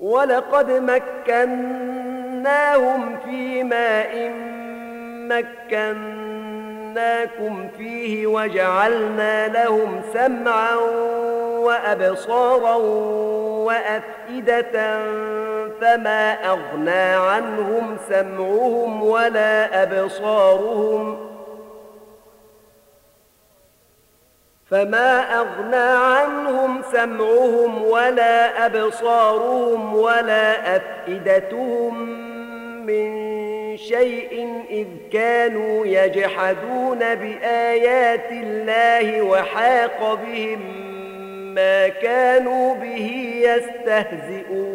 ولقد مكناهم في ماء مكناكم فيه وجعلنا لهم سمعا وأبصارا وأفئدة فما أغنى عنهم سمعهم ولا أبصارهم ولا أفئدتهم من شيء إذ كانوا يجحدون بآيات الله وحاق بهم ما كانوا به يستهزئون